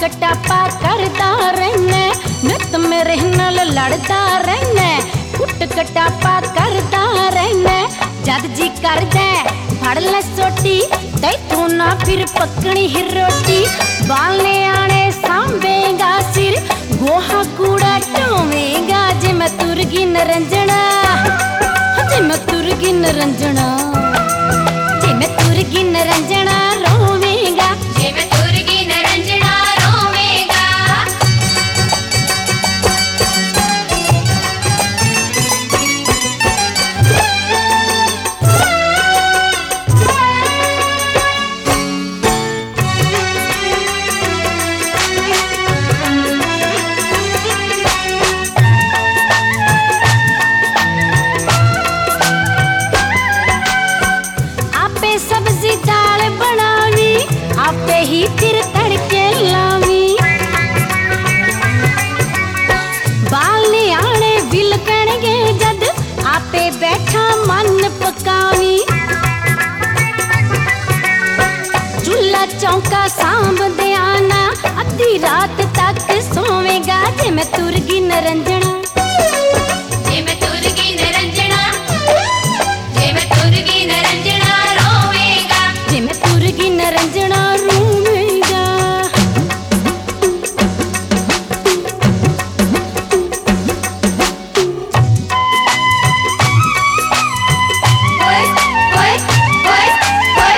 कटापा करता रहना, नित मेरे नाल लड़ता रहना, कुट कटापा करता रहना। जद जी कर दे फड़ ले सोटी, तैथों ना फिर पकनी ही रोटी। बालने आने सांभेगा सिर, गोहा कूड़ा ढोवेगा। जे मैं तुरगी नरंजना, जे मैं तुरगी नरंजना, जे मैं तुरगी नरंजना रोवेगा। जे मैं तुरगी नरंजना रोवेगा। आपे सब्जी दाल बनावी, आपे ही फिर तड़के लावी। बालने आने बिलकणगे जद, आपे बैठा मन पकावी। चूल्हा चौका सांभ दे आना, अद्धी रात तक सोवेगा। जे मैं तुरगी नरंजना, जे मैं तुरगी नरंजना, जे मैं तुरगी नरंजना रोवेगा। जे मैं तुरगी नरंजना रोवेगा। ओए ओए ओए ओए।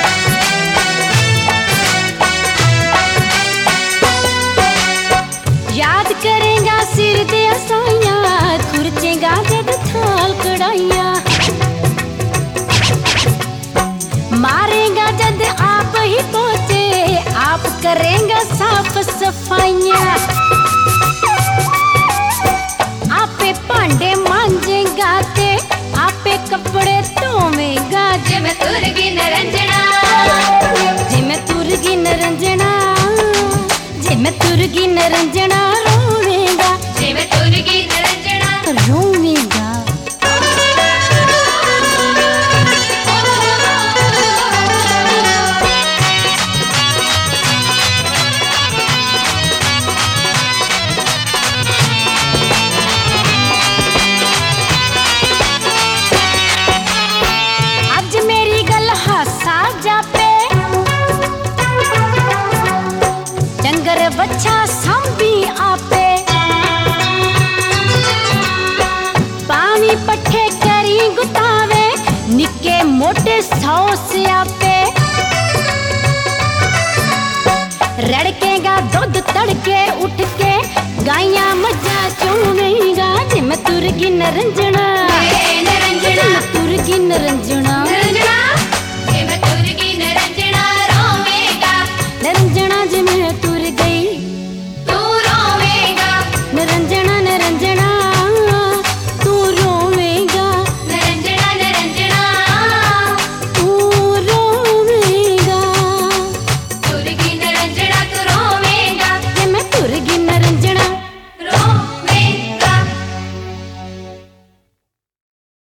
याद करेगा सिर दे असाइयां, खुरचेगा जद थाल कढ़ाइया। मारेगा जद आप ही पहुंचे, आप करेगा साफ सफाइयां। आपे भांडे मांजेगा ते, आपे कपड़े धोवेगा। जे मैं तुरगी नरंजना, जे मैं तुरगी नरंजना, जे मैं तुरगी नरंजना रोवेगा। जे मैं तुरगी नरंजना रोवेगा। आज मेरी गल हासा जापे, डंगर बच्चा सांभी आपे। पानी पट्ठे करी गुतावे, निके मोटे 100 स्यापे। रड़केगा दूध तड़के उठ के, गाइयां मज्जा चूमेगा। जे मैं तुरगी नरंजना, नरंजना जे मैं तुरगी नरंजना।